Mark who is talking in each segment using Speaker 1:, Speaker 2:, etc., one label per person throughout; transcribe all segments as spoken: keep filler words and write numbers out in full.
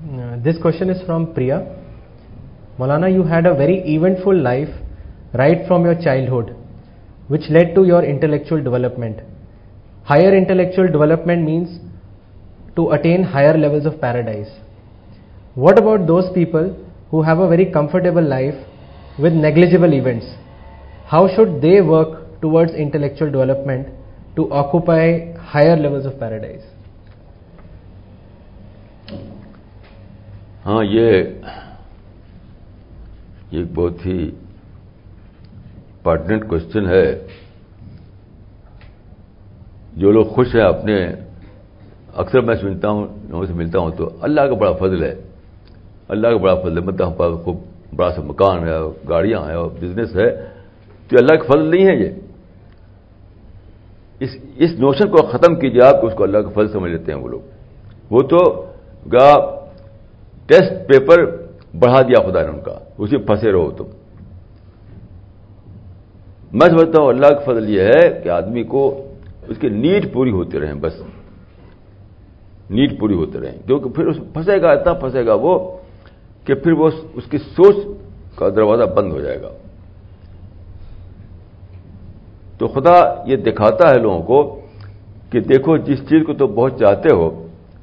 Speaker 1: Uh, this question is from Priya. Maulana, you had a very eventful life right from your childhood, which led to your intellectual development. Higher intellectual development means to attain higher levels of paradise. What about those people who have a very comfortable life with negligible events? How should they work towards intellectual development to occupy higher levels of paradise?
Speaker 2: ہاں یہ ایک بہت ہی pertinent question ہے. جو لوگ خوش ہیں اپنے, اکثر میں سنتا ہوں, لوگوں سے ملتا ہوں تو اللہ کا بڑا فضل ہے, اللہ کا بڑا فضل ہے, مطلب ہم پاس خوب بڑا سا مکان ہے, گاڑیاں ہیں اور بزنس ہے, تو اللہ کا فضل نہیں ہے یہ. اس اس نوشن کو ختم کیجیے آپ, اس کو اللہ کا فضل سمجھ لیتے ہیں وہ لوگ. وہ تو گا ٹیسٹ پیپر بڑھا دیا خدا نے ان کا, اسی پھنسے رہو تم. میں سمجھتا ہوں اللہ کا فضل یہ ہے کہ آدمی کو اس کی نیڈ پوری ہوتے رہیں, بس نیڈ پوری ہوتے رہیں, کیونکہ پھر اس پھنسے گا, اتنا پھنسے گا وہ کہ پھر وہ اس کی سوچ کا دروازہ بند ہو جائے گا. تو خدا یہ دکھاتا ہے لوگوں کو کہ دیکھو جس چیز کو تم بہت چاہتے ہو,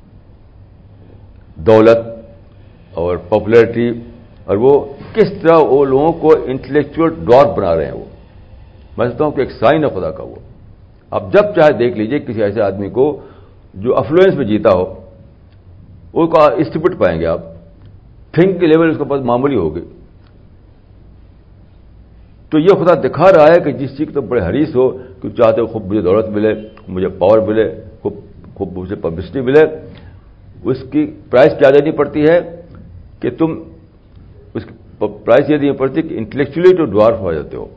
Speaker 2: دولت اور پاپولیرٹی, اور وہ کس طرح وہ لوگوں کو انٹلیکچوئل ڈوارف بنا رہے ہیں. وہ میں سمجھتا ہوں کہ ایک سائن ہے خدا کا. وہ آپ جب چاہے دیکھ لیجئے کسی ایسے آدمی کو جو افلوئنس میں جیتا ہو, وہ کا اسٹیپٹ پائیں گے آپ, تھنک کی لیول اس کے پاس معمولی ہوگی. تو یہ خدا دکھا رہا ہے کہ جس چیز تم بڑے حریص ہو, کہ چاہتے ہو خوب مجھے دولت ملے, مجھے پاور ملے, خوب خوب مجھے پبلسٹی ملے, اس کی پرائز کیا دینی پڑتی ہے کہ تم اس کی پرائز یہ دینی پڑتی ہے کہ انٹلیکچولی تو ڈوارف ہو جاتے ہو.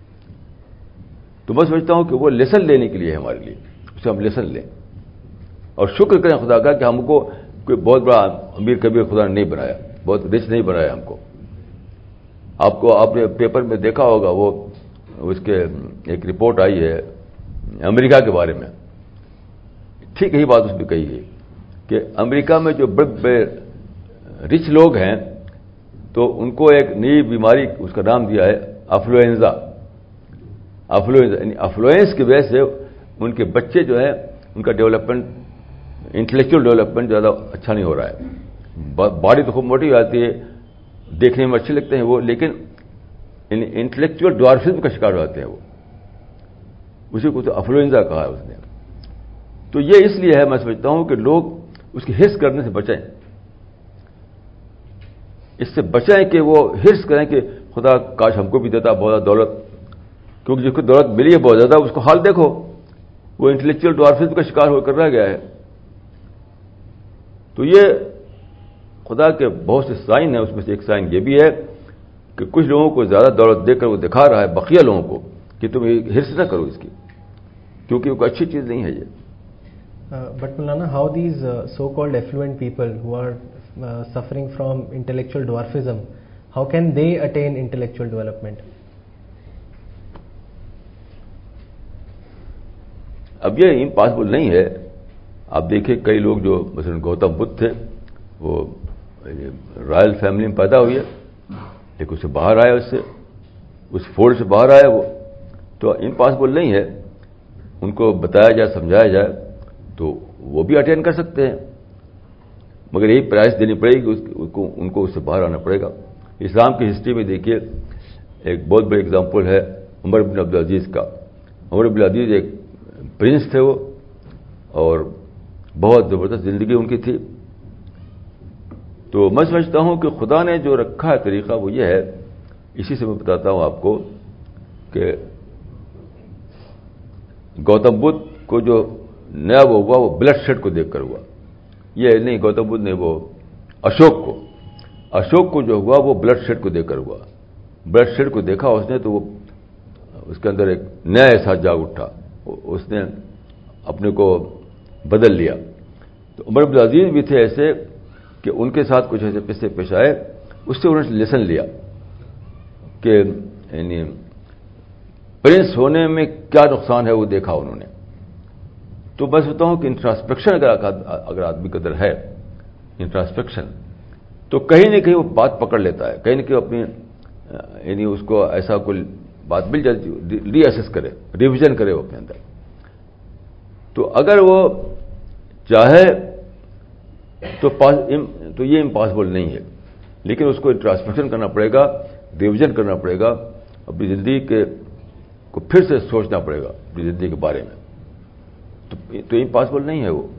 Speaker 2: تو میں سمجھتا ہوں کہ وہ لیسن لینے کے لیے ہے ہمارے لیے, اسے ہم لیسن لیں اور شکر کریں خدا کا کہ ہم کو کوئی بہت بڑا امیر کبیر خدا نے نہیں بنایا, بہت رچ نہیں بنایا ہم کو. آپ کو آپ نے پیپر میں دیکھا ہوگا, وہ اس کے ایک رپورٹ آئی ہے امریکہ کے بارے میں, ٹھیک یہی بات اس نے کہی ہے کہ امریکہ میں جو بڑے بڑے رچ لوگ ہیں تو ان کو ایک نئی بیماری, اس کا نام دیا ہے افلوئنزا. افلوئنزا یعنی افلوئنس کی وجہ سے ان کے بچے جو ہیں ان کا ڈیولپمنٹ, انٹلیکچوئل ڈیولپمنٹ زیادہ اچھا نہیں ہو رہا ہے. باڈی تو خوب موٹی ہو جاتی ہے, دیکھنے میں اچھے لگتے ہیں وہ, لیکن انٹلیکچوئل ڈوارفزم کا شکار ہو جاتے ہیں وہ. اسی کو تو افلوئنزا کہا ہے اس نے. تو یہ اس لیے ہے, میں سمجھتا ہوں کہ لوگ اس کی ہرس کرنے سے بچیں, اس سے بچیں کہ وہ ہرس کریں کہ خدا کاش ہم کو بھی دیتا بہت زیادہ دولت, کیونکہ جس کو دولت ملی ہے بہت زیادہ, اس کو حال دیکھو, وہ انٹلیکچوئل ڈوارفزم کا شکار ہو کر رہ گیا ہے. تو یہ خدا کے بہت سے سائن ہیں, اس میں سے ایک سائن یہ بھی ہے کہ کچھ لوگوں کو زیادہ دولت دے کر وہ دکھا رہا ہے بقیہ لوگوں کو کہ تم ہرس نہ کرو اس کی, کیونکہ وہ کوئی اچھی چیز نہیں ہے یہ.
Speaker 1: Uh, but Maulana, how these uh, so-called affluent people who are uh, suffering from intellectual dwarfism, how can they attain intellectual development?
Speaker 2: اب یہ امپاسبل نہیں ہے. آپ دیکھیں کئی لوگ جو مثلا گوتم بدھ تھے, وہ رائل فیملی میں پیدا ہوئی ہے, لیکن اس سے باہر آئے, اس سے اس فولڈ سے باہر آئے وہ, تو امپاسبل نہیں ہے. ان کو بتایا جائے, سمجھایا جائے تو وہ بھی اٹین کر سکتے ہیں, مگر یہی پرائز دینی پڑے گی اس کو, ان کو اس سے باہر آنا پڑے گا. اسلام کی ہسٹری میں دیکھیے ایک بہت بڑی اگزامپل ہے عمر بن عبدالعزیز کا. عمر بن عبدالعزیز ایک پرنس تھے وہ, اور بہت زبردست زندگی ان کی تھی. تو میں سمجھتا ہوں کہ خدا نے جو رکھا ہے طریقہ وہ یہ ہے, اسی سے میں بتاتا ہوں آپ کو کہ گوتم بدھ کو جو نیا وہ ہوا وہ بلڈ شیڈ کو دیکھ کر ہوا. یہ نہیں گوتم بدھ نے وہ اشوک کو اشوک کو جو ہوا وہ بلڈ شیڈ کو دیکھ کر ہوا. بلڈ شیڈ کو دیکھا اس نے تو وہ اس کے اندر ایک نیا احساس جاگ اٹھا, اس نے اپنے کو بدل لیا. تو عمر بن عزیز بھی تھے ایسے کہ ان کے ساتھ کچھ ایسے قصے پیش آئے, اس سے انہوں نے لیسن لیا کہ یعنی پرنس ہونے میں کیا نقصان ہے وہ دیکھا انہوں نے. تو میں سمجھتا ہوں کہ انٹراسپیکشن اگر اگر آدمی کے اندر ہے, انٹراسپیکشن تو کہیں نہ کہیں وہ بات پکڑ لیتا ہے, کہیں نہ کہیں اپنی یعنی اس کو ایسا کوئی بات مل جاتی, ری ایسس کرے, ریویژن کرے وہ اپنے اندر. تو اگر وہ چاہے تو تو یہ امپاسبل نہیں ہے, لیکن اس کو ٹرانسمیشن کرنا پڑے گا, ریویژن کرنا پڑے گا, اپنی زندگی کے کو پھر سے سوچنا پڑے گا اپنی زندگی کے بارے میں. تو تو امپاسبل نہیں ہے وہ.